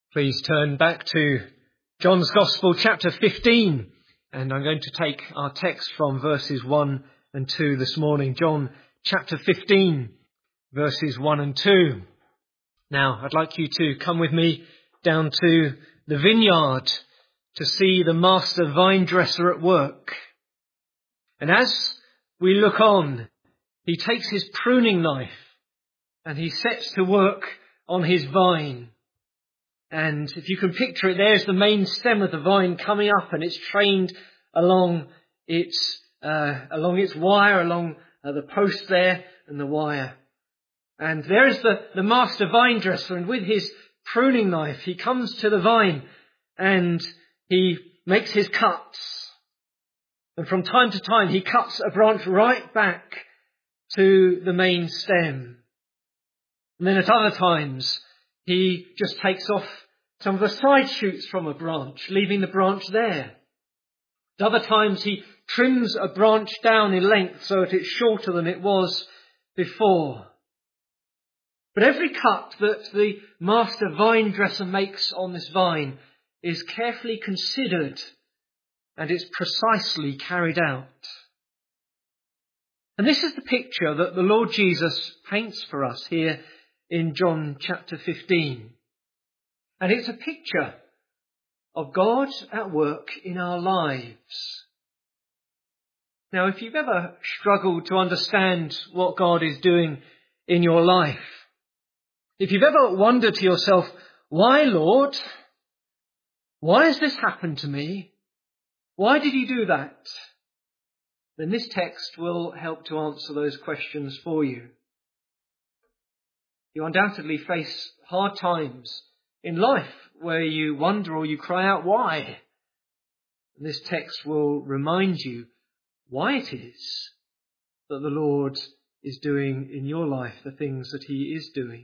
Please turn back to John's Gospel, chapter 15, and I'm going to take our text from verses 1 and 2 this morning. John chapter 15, verses 1 and 2. Now, I'd like you to come with me down to the vineyard to see the master vine dresser at work. And as we look on, he takes his pruning knife and he sets to work on his vine. And if you can picture it, there's the main stem of the vine coming up, and it's trained along its wire, along the post there and the wire. And there is the master vine dresser, and with his pruning knife, he comes to the vine and he makes his cuts. And from time to time, he cuts a branch right back to the main stem. And then at other times, he just takes off some of the side shoots from a branch, leaving the branch there. At other times, he trims a branch down in length so that it's shorter than it was before. But every cut that the master vine dresser makes on this vine is carefully considered and it's precisely carried out. And this is the picture that the Lord Jesus paints for us here in John chapter 15. And it's a picture of God at work in our lives. Now, if you've ever struggled to understand what God is doing in your life, if you've ever wondered to yourself, why, Lord? Why has this happened to me? Why did you do that? Then this text will help to answer those questions for you. You undoubtedly face hard times in life where you wonder or you cry out, why? And this text will remind you why it is that the Lord is doing in your life the things that he is doing.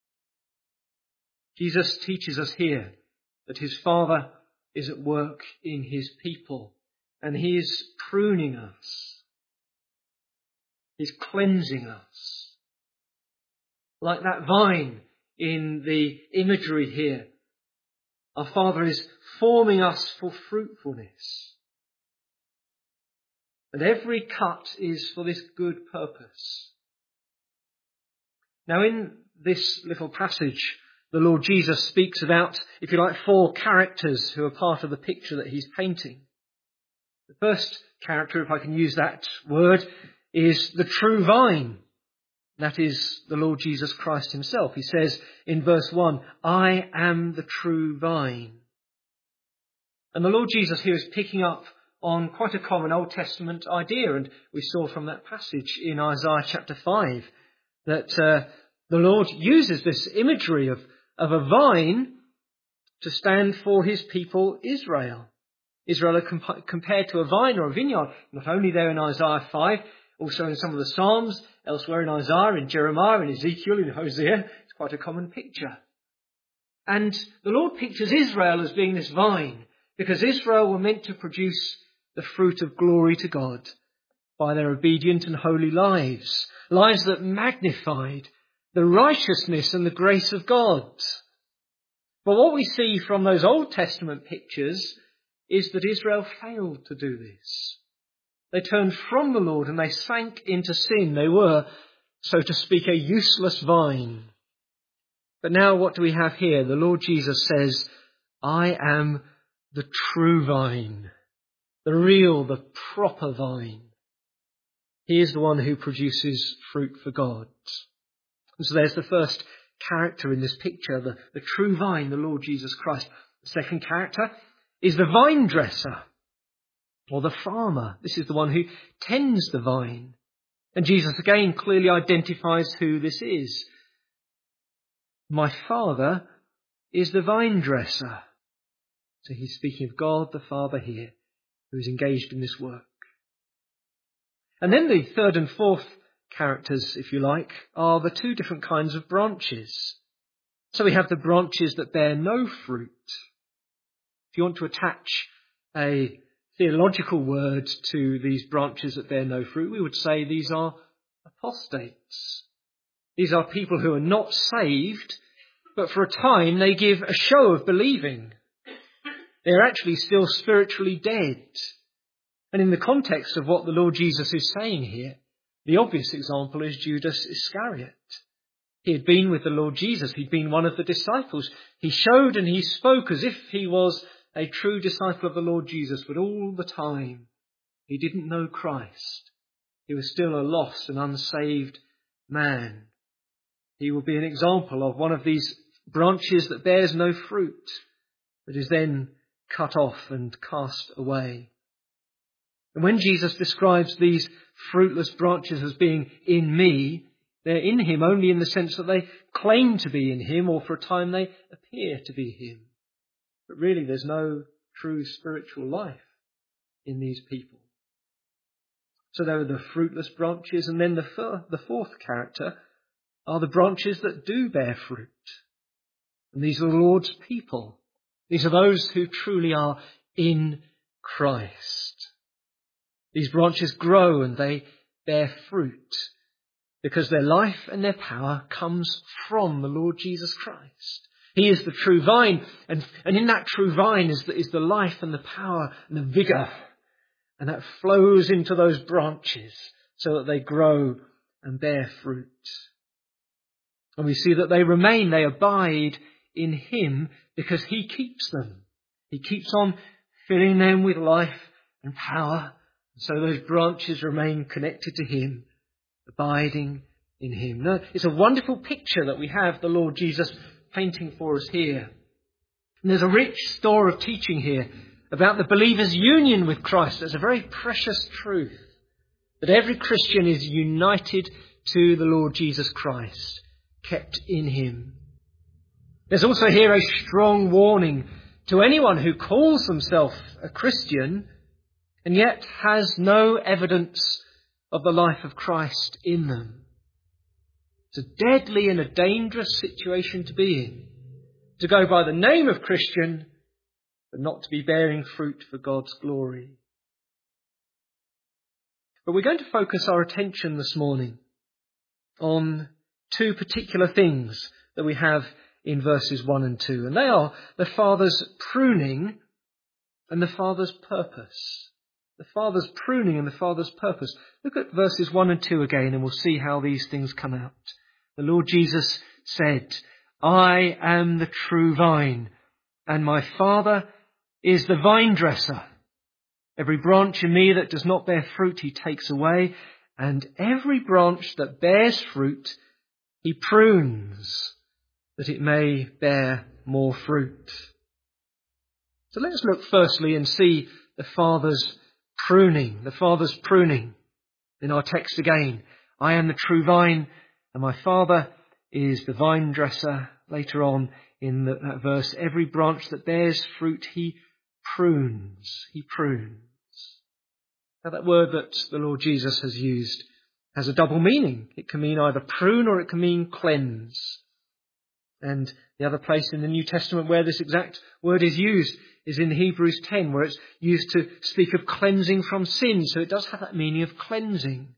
Jesus teaches us here that his Father is at work in his people and he is pruning us. He's cleansing us. Like that vine in the imagery here, our Father is forming us for fruitfulness. And every cut is for this good purpose. Now in this little passage, the Lord Jesus speaks about, if you like, four characters who are part of the picture that he's painting. The first character, if I can use that word, is the true vine. That is the Lord Jesus Christ himself. He says in verse 1, I am the true vine. And the Lord Jesus here is picking up on quite a common Old Testament idea. And we saw from that passage in Isaiah chapter 5 that the Lord uses this imagery of a vine to stand for his people Israel. Israel are compared to a vine or a vineyard, not only there in Isaiah 5, also in some of the Psalms, elsewhere in Isaiah, in Jeremiah, in Ezekiel, in Hosea. It's quite a common picture. And the Lord pictures Israel as being this vine, because Israel were meant to produce the fruit of glory to God by their obedient and holy lives. Lives that magnified the righteousness and the grace of God. But what we see from those Old Testament pictures is that Israel failed to do this. They turned from the Lord and they sank into sin. They were, so to speak, a useless vine. But now what do we have here? The Lord Jesus says, I am the true vine, the real, the proper vine. He is the one who produces fruit for God. And so there's the first character in this picture, the true vine, the Lord Jesus Christ. The second character is the vine dresser, or the farmer. This is the one who tends the vine. And Jesus again clearly identifies who this is. My Father is the vine dresser. So he's speaking of God the Father here, who is engaged in this work. And then the third and fourth characters, if you like, are the two different kinds of branches. So we have the branches that bear no fruit. If you want to attach a theological word to these branches that bear no fruit, we would say these are apostates. These are people who are not saved, but for a time they give a show of believing. They're actually still spiritually dead. And in the context of what the Lord Jesus is saying here, the obvious example is Judas Iscariot. He had been with the Lord Jesus. He'd been one of the disciples. He showed and he spoke as if he was a true disciple of the Lord Jesus, but all the time he didn't know Christ. He was still a lost and unsaved man. He will be an example of one of these branches that bears no fruit, that is then cut off and cast away. And when Jesus describes these fruitless branches as being in me, they're in him only in the sense that they claim to be in him, or for a time they appear to be him. But really there's no true spiritual life in these people. So there are the fruitless branches, and then the fourth character are the branches that do bear fruit. And these are the Lord's people. These are those who truly are in Christ. These branches grow and they bear fruit because their life and their power comes from the Lord Jesus Christ. He is the true vine, and in that true vine is the life and the power and the vigour, and that flows into those branches so that they grow and bear fruit. And we see that they remain, they abide in him because he keeps them. He keeps on filling them with life and power. So those branches remain connected to him, abiding in him. Now, it's a wonderful picture that we have the Lord Jesus painting for us here. And there's a rich store of teaching here about the believer's union with Christ. There's a very precious truth that every Christian is united to the Lord Jesus Christ, kept in him. There's also here a strong warning to anyone who calls themselves a Christian and yet has no evidence of the life of Christ in them. It's a deadly and a dangerous situation to be in, to go by the name of Christian, but not to be bearing fruit for God's glory. But we're going to focus our attention this morning on two particular things that we have in verses 1 and 2, and they are the Father's pruning and the Father's purpose. The Father's pruning and the Father's purpose. Look at verses 1 and 2 again, and we'll see how these things come out. The Lord Jesus said, I am the true vine, and my Father is the vine dresser. Every branch in me that does not bear fruit he takes away, and every branch that bears fruit he prunes, that it may bear more fruit. So let's look firstly and see the Father's pruning. The Father's pruning. In our text again, I am the true vine, and my Father is the vine dresser. Later on in that verse, every branch that bears fruit he prunes. He prunes. Now that word that the Lord Jesus has used has a double meaning. It can mean either prune or it can mean cleanse. And the other place in the New Testament where this exact word is used is in Hebrews 10, where it's used to speak of cleansing from sin. So it does have that meaning of cleansing.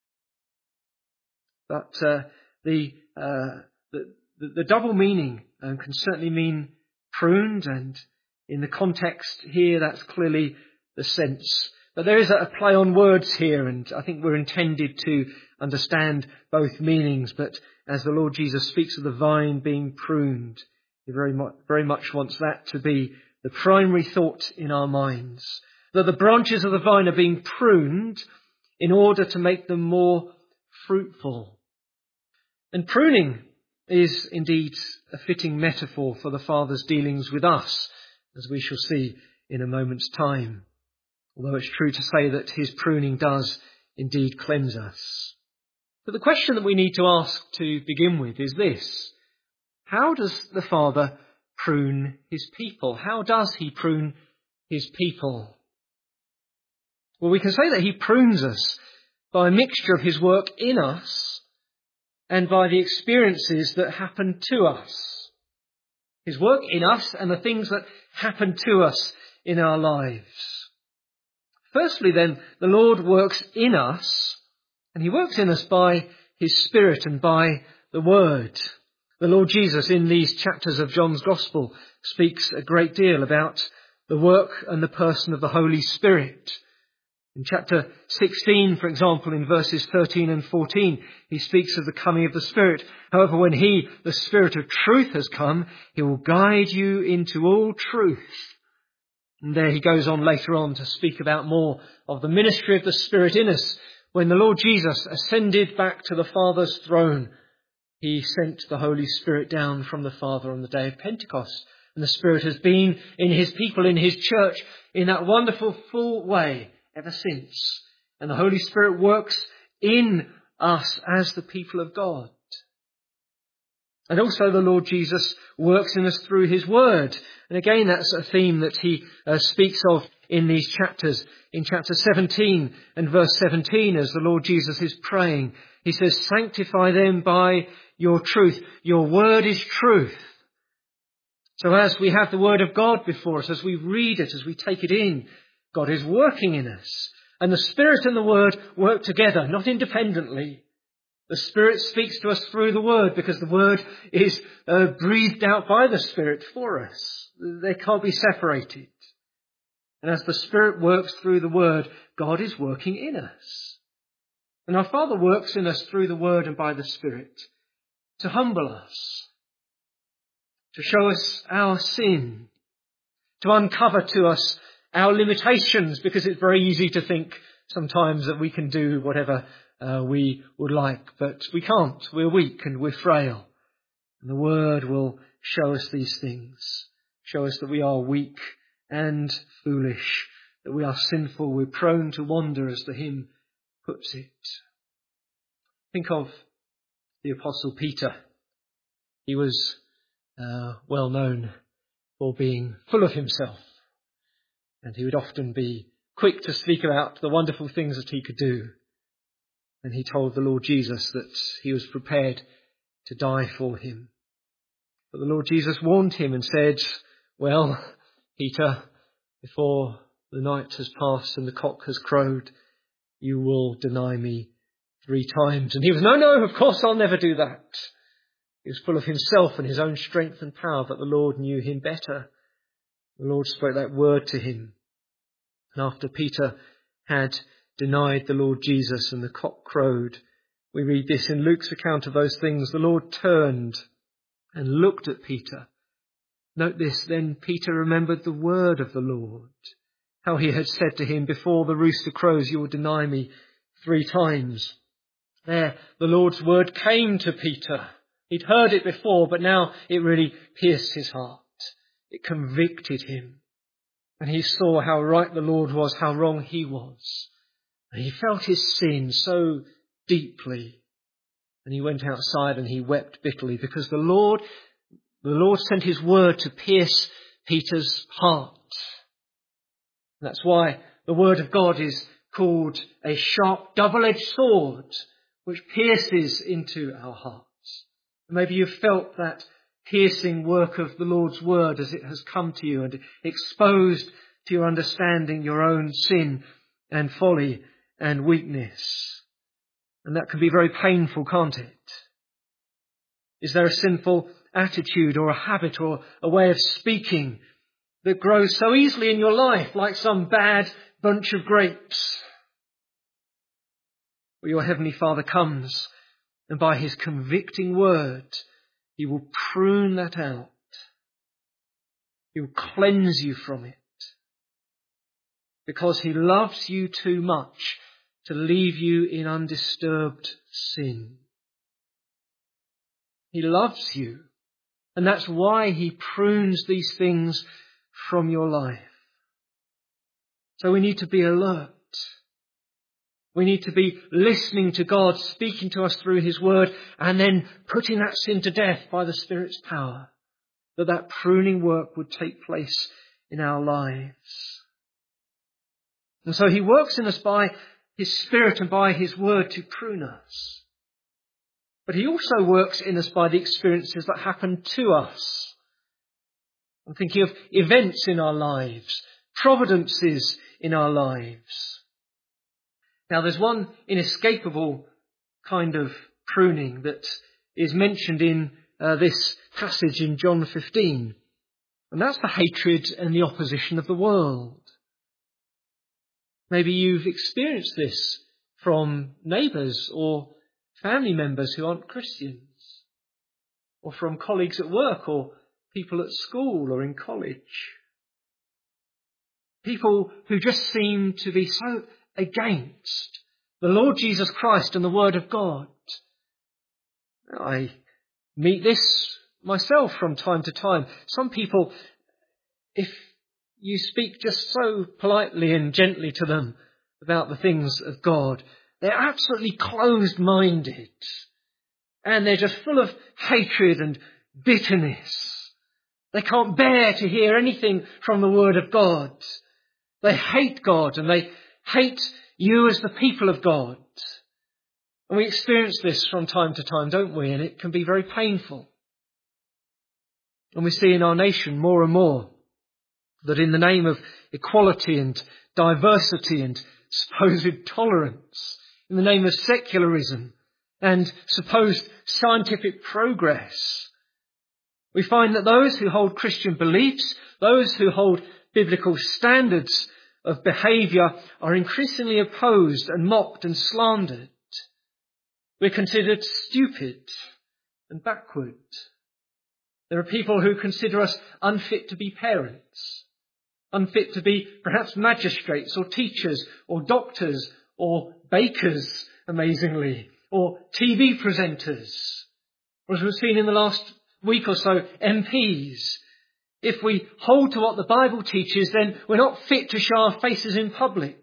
But the double meaning can certainly mean pruned, and in the context here, that's clearly the sense. But there is a play on words here, and I think we're intended to understand both meanings. But as the Lord Jesus speaks of the vine being pruned, he very much wants that to be the primary thought in our minds. That the branches of the vine are being pruned in order to make them more fruitful. And pruning is indeed a fitting metaphor for the Father's dealings with us, as we shall see in a moment's time. Although it's true to say that his pruning does indeed cleanse us. But the question that we need to ask to begin with is this: how does the Father prune his people? How does he prune his people? Well, we can say that he prunes us by a mixture of his work in us and by the experiences that happen to us. His work in us and the things that happen to us in our lives. Firstly then, the Lord works in us, and he works in us by his Spirit and by the Word. The Lord Jesus in these chapters of John's Gospel speaks a great deal about the work and the person of the Holy Spirit. In chapter 16, for example, in verses 13 and 14, he speaks of the coming of the Spirit. However, when he, the Spirit of truth, has come, he will guide you into all truth. And there he goes on later on to speak about more of the ministry of the Spirit in us. When the Lord Jesus ascended back to the Father's throne, he sent the Holy Spirit down from the Father on the day of Pentecost. And the Spirit has been in his people, in his church, in that wonderful full way ever since. And the Holy Spirit works in us as the people of God. And also the Lord Jesus works in us through his word. And again, that's a theme that he speaks of in these chapters. In chapter 17 and verse 17, as the Lord Jesus is praying, he says, "Sanctify them by your truth. Your word is truth." So as we have the word of God before us, as we read it, as we take it in, God is working in us. And the Spirit and the word work together, not independently. The Spirit speaks to us through the word because the word is breathed out by the Spirit for us. They can't be separated. And as the Spirit works through the word, God is working in us. And our Father works in us through the word and by the Spirit to humble us, to show us our sin, to uncover to us our limitations, because it's very easy to think sometimes that we can do whatever we would like, but we can't. We're weak and we're frail. And the word will show us these things, show us that we are weak and foolish, that we are sinful, we're prone to wander, as the hymn puts it. Think of the Apostle Peter. He was well known for being full of himself, and he would often be quick to speak about the wonderful things that he could do. And he told the Lord Jesus that he was prepared to die for him. But the Lord Jesus warned him and said, "Well, Peter, before the night has passed and the cock has crowed, you will deny me 3 times. And he was, no, of course I'll never do that. He was full of himself and his own strength and power, but the Lord knew him better. The Lord spoke that word to him. And after Peter had denied the Lord Jesus and the cock crowed, we read this in Luke's account of those things. The Lord turned and looked at Peter. Note this, then Peter remembered the word of the Lord, how he had said to him, before the rooster crows, you will deny me 3 times. There, the Lord's word came to Peter. He'd heard it before, but now it really pierced his heart. It convicted him. And he saw how right the Lord was, how wrong he was. And he felt his sin so deeply. And he went outside and he wept bitterly because the Lord sent his word to pierce Peter's heart. And that's why the word of God is called a sharp, double-edged sword, which pierces into our hearts. And maybe you've felt that piercing work of the Lord's word as it has come to you and exposed to your understanding your own sin and folly and weakness. And that can be very painful, can't it? Is there a sinful attitude or a habit or a way of speaking that grows so easily in your life like some bad bunch of grapes? Well, your Heavenly Father comes and by his convicting word, he will prune that out. He will cleanse you from it. Because he loves you too much to leave you in undisturbed sin. He loves you. And that's why he prunes these things from your life. So we need to be alert. We need to be listening to God, speaking to us through his word, and then putting that sin to death by the Spirit's power, that pruning work would take place in our lives. And so he works in us by his Spirit and by his word to prune us. But he also works in us by the experiences that happen to us. I'm thinking of events in our lives, providences in our lives. Now there's one inescapable kind of pruning that is mentioned in this passage in John 15. And that's the hatred and the opposition of the world. Maybe you've experienced this from neighbours or family members who aren't Christians, or from colleagues at work or people at school or in college. People who just seem to be so against the Lord Jesus Christ and the Word of God. I meet this myself from time to time. Some people, if you speak just so politely and gently to them about the things of God, they're absolutely closed-minded. And they're just full of hatred and bitterness. They can't bear to hear anything from the Word of God. They hate God and they hate you as the people of God. And we experience this from time to time, don't we? And it can be very painful. And we see in our nation more and more that in the name of equality and diversity and supposed tolerance, in the name of secularism and supposed scientific progress, we find that those who hold Christian beliefs, those who hold biblical standards of behaviour are increasingly opposed and mocked and slandered. We're considered stupid and backward. There are people who consider us unfit to be parents, unfit to be perhaps magistrates or teachers or doctors or bakers, amazingly, or TV presenters, or as we've seen in the last week or so, MPs. If we hold to what the Bible teaches, then we're not fit to show our faces in public.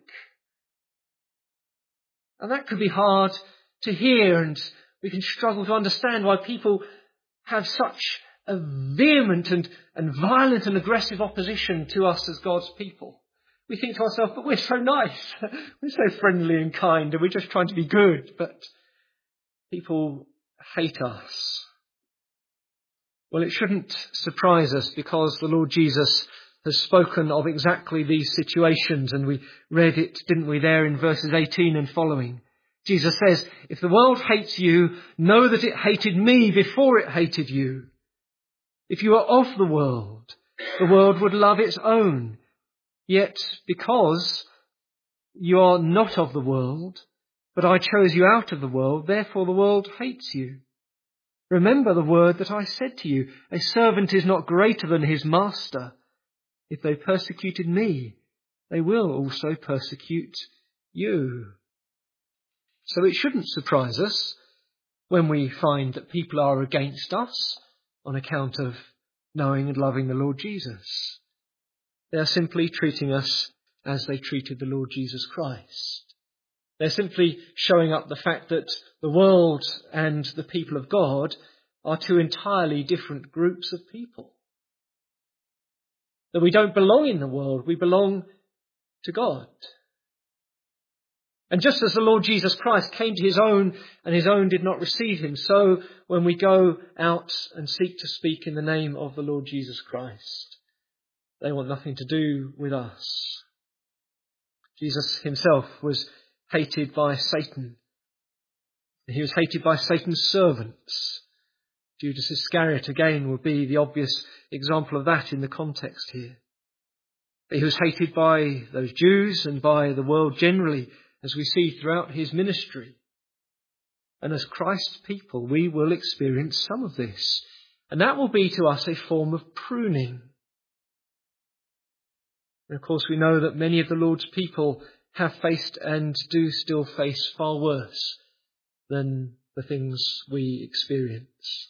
And that could be hard to hear, and we can struggle to understand why people have such a vehement and violent and aggressive opposition to us as God's people. We think to ourselves, but we're so nice, we're so friendly and kind, and we're just trying to be good, but people hate us. Well, it shouldn't surprise us, because the Lord Jesus has spoken of exactly these situations, and we read it, didn't we, there in verses 18 and following. Jesus says, if the world hates you, know that it hated me before it hated you. If you are of the world would love its own. Yet because you are not of the world, but I chose you out of the world, therefore the world hates you. Remember the word that I said to you, a servant is not greater than his master. If they persecuted me, they will also persecute you. So it shouldn't surprise us when we find that people are against us on account of knowing and loving the Lord Jesus. They are simply treating us as they treated the Lord Jesus Christ. They're simply showing up the fact that the world and the people of God are two entirely different groups of people. That we don't belong in the world, we belong to God. And just as the Lord Jesus Christ came to his own and his own did not receive him, so when we go out and seek to speak in the name of the Lord Jesus Christ, they want nothing to do with us. Jesus himself was hated by Satan. He was hated by Satan's servants. Judas Iscariot again would be the obvious example of that in the context here. But he was hated by those Jews and by the world generally, as we see throughout his ministry. And as Christ's people, we will experience some of this. And that will be to us a form of pruning. And of course we know that many of the Lord's people have faced and do still face far worse than the things we experience.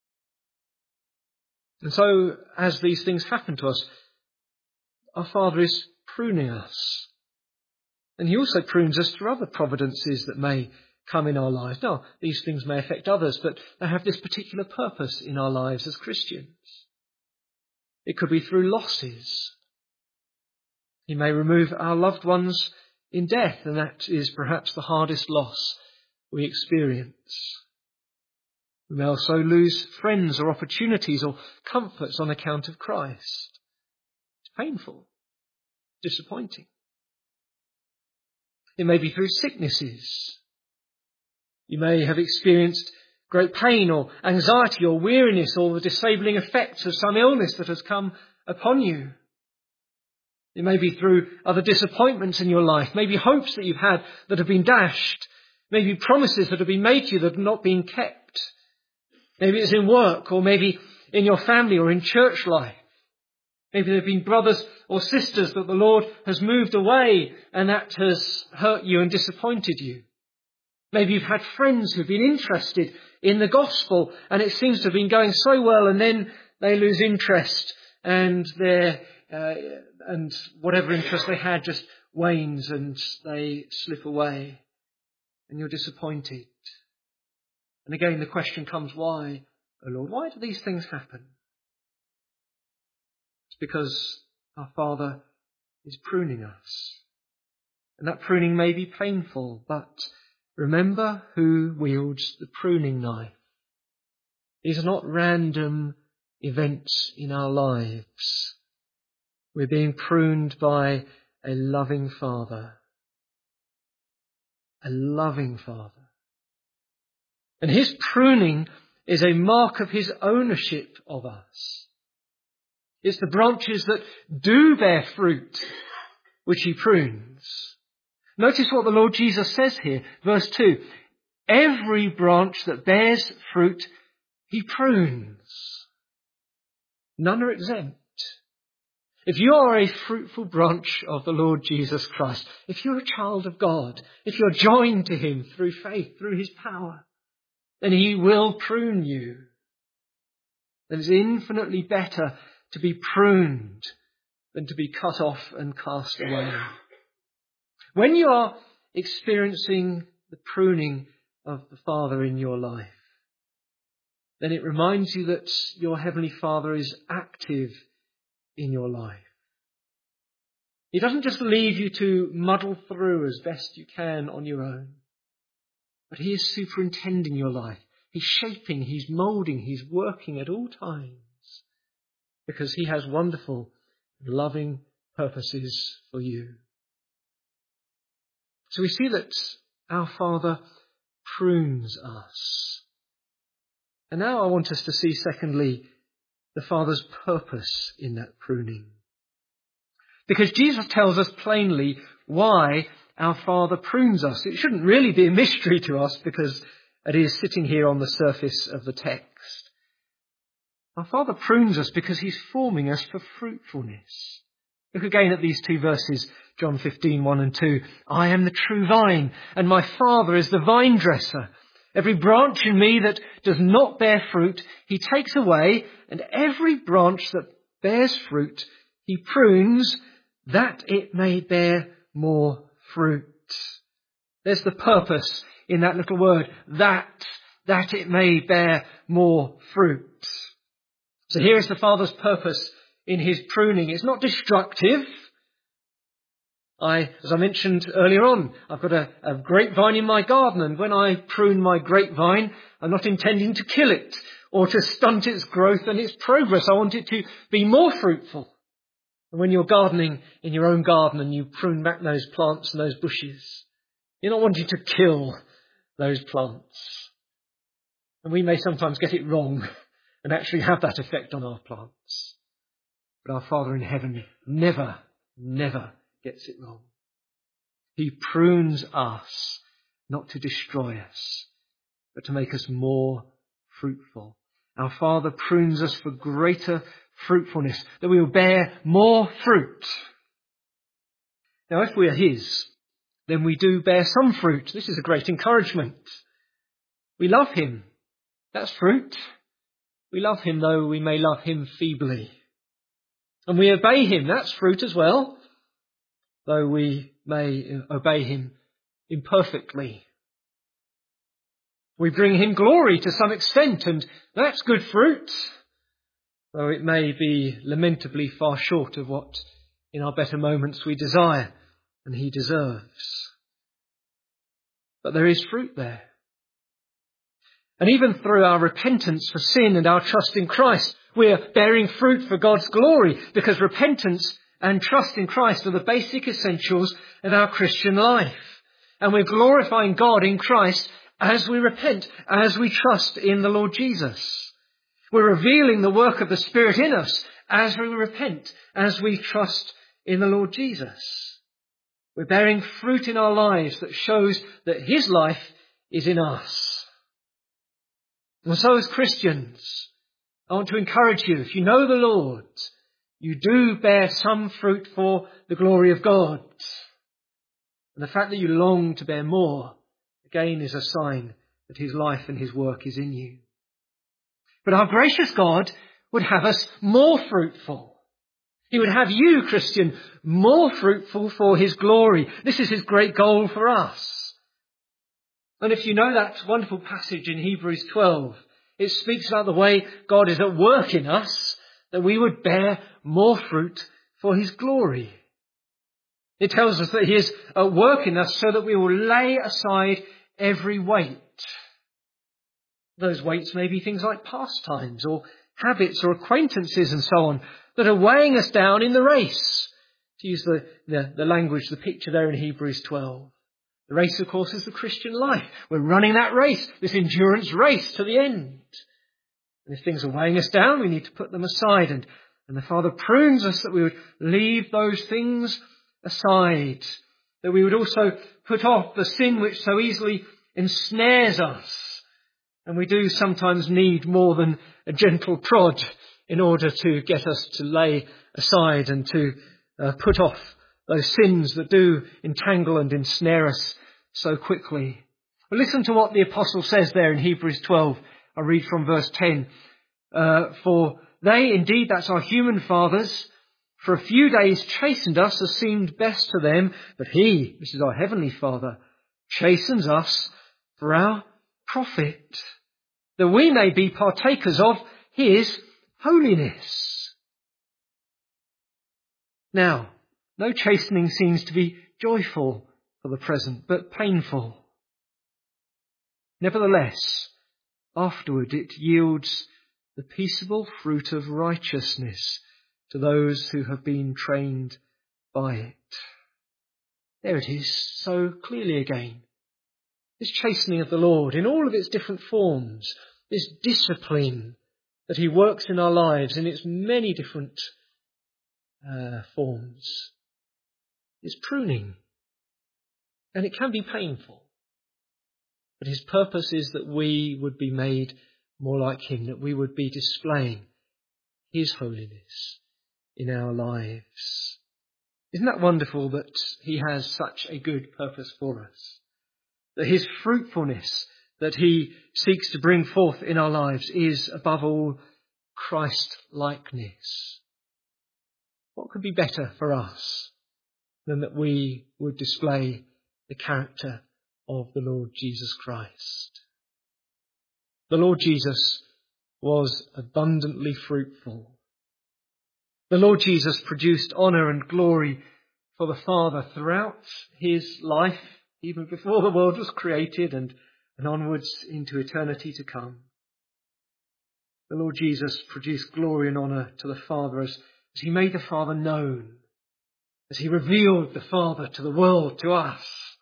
And so, as these things happen to us, our Father is pruning us. And he also prunes us through other providences that may come in our lives. Now, these things may affect others, but they have this particular purpose in our lives as Christians. It could be through losses. He may remove our loved ones in death, and that is perhaps the hardest loss we experience. We may also lose friends or opportunities or comforts on account of Christ. It's painful, disappointing. It may be through sicknesses. You may have experienced great pain or anxiety or weariness or the disabling effects of some illness that has come upon you. It may be through other disappointments in your life, maybe hopes that you've had that have been dashed, maybe promises that have been made to you that have not been kept. Maybe it's in work, or maybe in your family or in church life. Maybe there have been brothers or sisters that the Lord has moved away and that has hurt you and disappointed you. Maybe you've had friends who've been interested in the gospel and it seems to have been going so well, and then they lose interest and and whatever interest they had just wanes and they slip away and you're disappointed. And again the question comes, why, O Lord, why do these things happen? It's because our Father is pruning us. And that pruning may be painful, but remember who wields the pruning knife. These are not random events in our lives. We're being pruned by a loving Father. A loving Father. And his pruning is a mark of his ownership of us. It's the branches that do bear fruit which he prunes. Notice what the Lord Jesus says here, verse 2. Every branch that bears fruit, he prunes. None are exempt. If you are a fruitful branch of the Lord Jesus Christ, if you're a child of God, if you're joined to him through faith, through his power, then he will prune you. Then it's infinitely better to be pruned than to be cut off and cast away. When you are experiencing the pruning of the Father in your life, then it reminds you that your Heavenly Father is active in your life. He doesn't just leave you to muddle through as best you can on your own, but he is superintending your life. He's shaping, he's moulding, he's working at all times because he has wonderful, loving purposes for you. So we see that our Father prunes us. And now I want us to see, secondly, the Father's purpose in that pruning. Because Jesus tells us plainly why our Father prunes us. It shouldn't really be a mystery to us because it is sitting here on the surface of the text. Our Father prunes us because he's forming us for fruitfulness. Look again at these two verses, John 15, 1 and 2. I am the true vine, and my Father is the vine dresser. Every branch in me that does not bear fruit, he takes away, and every branch that bears fruit, he prunes, that it may bear more fruit. There's the purpose in that little word, that it may bear more fruit. So here is the Father's purpose in his pruning. It's not destructive. As I mentioned earlier on, I've got a grapevine in my garden, and when I prune my grapevine, I'm not intending to kill it or to stunt its growth and its progress. I want it to be more fruitful. And when you're gardening in your own garden and you prune back those plants and those bushes, you're not wanting to kill those plants. And we may sometimes get it wrong and actually have that effect on our plants. But our Father in heaven never gets it wrong. He prunes us not to destroy us, but to make us more fruitful. Our Father prunes us for greater fruitfulness, that we will bear more fruit. Now, if we are his, then we do bear some fruit. This is a great encouragement. We love him. That's fruit. We love him, though we may love him feebly. And we obey him. That's fruit as well, though we may obey him imperfectly. We bring him glory to some extent, and that's good fruit, though it may be lamentably far short of what in our better moments we desire and he deserves. But there is fruit there. And even through our repentance for sin and our trust in Christ, we are bearing fruit for God's glory, because repentance and trust in Christ are the basic essentials of our Christian life. And we're glorifying God in Christ as we repent, as we trust in the Lord Jesus. We're revealing the work of the Spirit in us as we repent, as we trust in the Lord Jesus. We're bearing fruit in our lives that shows that His life is in us. And so as Christians, I want to encourage you, if you know the Lord, you do bear some fruit for the glory of God. And the fact that you long to bear more, again, is a sign that His life and His work is in you. But our gracious God would have us more fruitful. He would have you, Christian, more fruitful for His glory. This is His great goal for us. And if you know that wonderful passage in Hebrews 12, it speaks about the way God is at work in us, that we would bear more fruit for His glory. It tells us that He is at work in us so that we will lay aside every weight. Those weights may be things like pastimes or habits or acquaintances and so on that are weighing us down in the race. To use the language, the picture there in Hebrews 12. The race, of course, is the Christian life. We're running that race, this endurance race to the end. And if things are weighing us down, we need to put them aside. And the Father prunes us that we would leave those things aside. That we would also put off the sin which so easily ensnares us. And we do sometimes need more than a gentle prod in order to get us to lay aside and to put off those sins that do entangle and ensnare us so quickly. But listen to what the apostle says there in Hebrews 12. I read from verse 10. For they, indeed, that's our human fathers, for a few days chastened us as seemed best to them, but He, this is our heavenly Father, chastens us for our profit, that we may be partakers of His holiness. Now, no chastening seems to be joyful for the present, but painful. Nevertheless, afterward it yields the peaceable fruit of righteousness to those who have been trained by it. There it is, so clearly again. This chastening of the Lord in all of its different forms, this discipline that He works in our lives in its many different forms, is pruning. And it can be painful. But His purpose is that we would be made more like Him, that we would be displaying His holiness in our lives. Isn't that wonderful that He has such a good purpose for us? That His fruitfulness that He seeks to bring forth in our lives is, above all, Christ-likeness. What could be better for us than that we would display the character of the Lord Jesus Christ? The Lord Jesus was abundantly fruitful. The Lord Jesus produced honour and glory for the Father throughout His life, even before the world was created and onwards into eternity to come. The Lord Jesus produced glory and honour to the Father as He made the Father known, as He revealed the Father to the world, to us.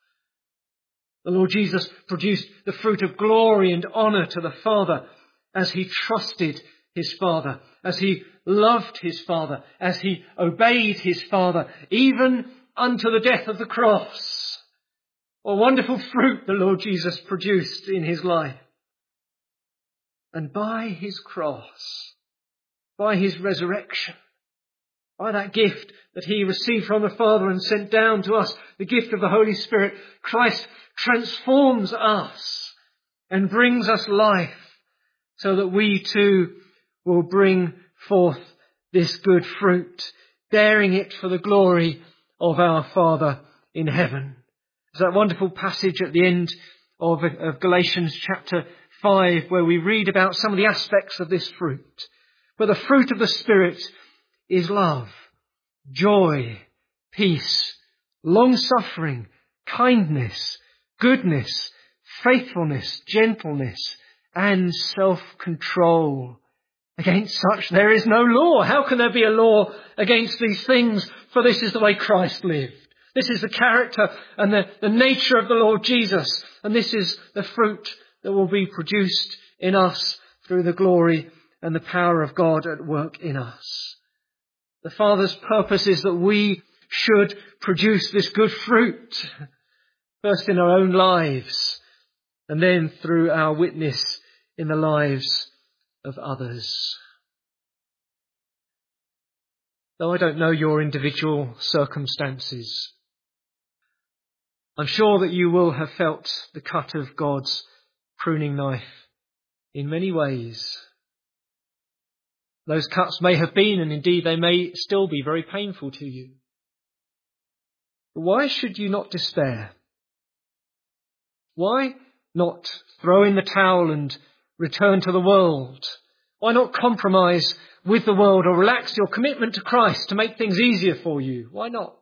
The Lord Jesus produced the fruit of glory and honour to the Father as He trusted His Father, as He loved His Father, as He obeyed His Father, even unto the death of the cross. What wonderful fruit the Lord Jesus produced in His life. And by His cross, by His resurrection, by that gift that He received from the Father and sent down to us, the gift of the Holy Spirit, Christ transforms us and brings us life so that we too will bring forth this good fruit, bearing it for the glory of our Father in heaven. There's that wonderful passage at the end of Galatians chapter 5 where we read about some of the aspects of this fruit. But the fruit of the Spirit is love, joy, peace, long-suffering, kindness, goodness, faithfulness, gentleness, and self-control. Against such there is no law. How can there be a law against these things? For this is the way Christ lived. This is the character and the nature of the Lord Jesus. And this is the fruit that will be produced in us through the glory and the power of God at work in us. The Father's purpose is that we should produce this good fruit, first in our own lives, and then through our witness in the lives of others. Though I don't know your individual circumstances, I'm sure that you will have felt the cut of God's pruning knife in many ways. Those cuts may have been, and indeed they may still be, very painful to you. But why should you not despair? Why not throw in the towel and return to the world? Why not compromise with the world or relax your commitment to Christ to make things easier for you? Why not?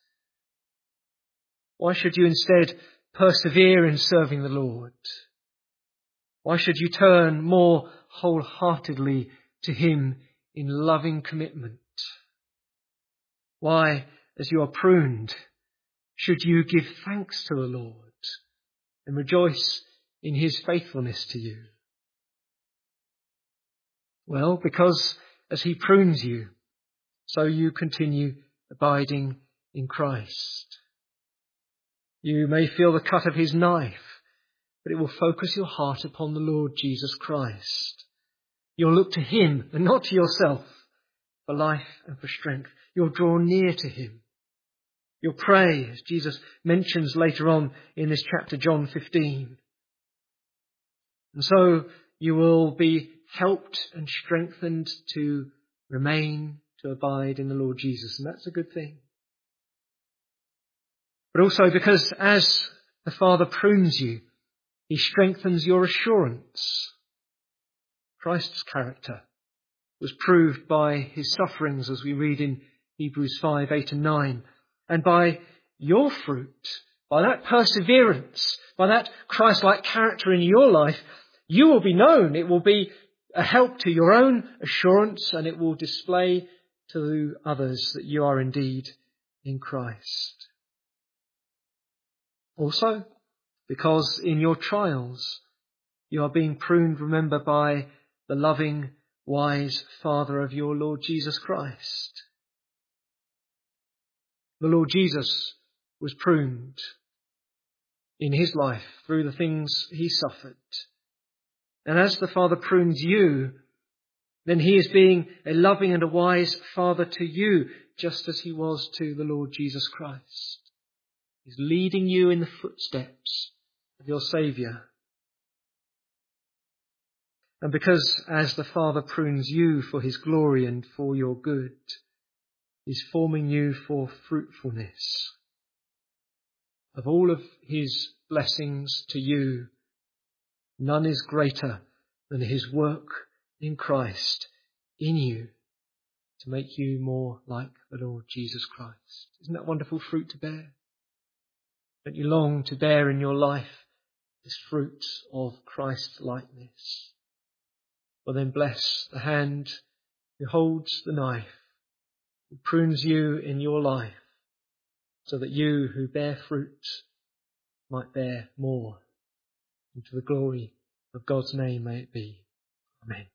Why should you instead persevere in serving the Lord? Why should you turn more wholeheartedly to Him in loving commitment? Why, as you are pruned, should you give thanks to the Lord and rejoice in His faithfulness to you? Well, because as He prunes you, so you continue abiding in Christ. You may feel the cut of His knife, but it will focus your heart upon the Lord Jesus Christ. You'll look to Him and not to yourself for life and for strength. You'll draw near to Him. You'll pray, as Jesus mentions later on in this chapter, John 15. And so you will be helped and strengthened to remain, to abide in the Lord Jesus. And that's a good thing. But also because as the Father prunes you, He strengthens your assurance. Christ's character was proved by His sufferings, as we read in Hebrews 5, 8 and 9. And by your fruit, by that perseverance, by that Christ-like character in your life, you will be known. It will be a help to your own assurance, and it will display to others that you are indeed in Christ. Also, because in your trials, you are being pruned, remember, by the loving, wise Father of your Lord Jesus Christ. The Lord Jesus was pruned in His life through the things He suffered. And as the Father prunes you, then He is being a loving and a wise Father to you, just as He was to the Lord Jesus Christ. He's leading you in the footsteps of your Saviour. And because as the Father prunes you for His glory and for your good, He's forming you for fruitfulness. Of all of His blessings to you, none is greater than His work in Christ in you to make you more like the Lord Jesus Christ. Isn't that wonderful fruit to bear? Don't you long to bear in your life this fruit of Christ-likeness? Well then bless the hand who holds the knife, who prunes you in your life, so that you who bear fruit might bear more. And to the glory of God's name may it be. Amen.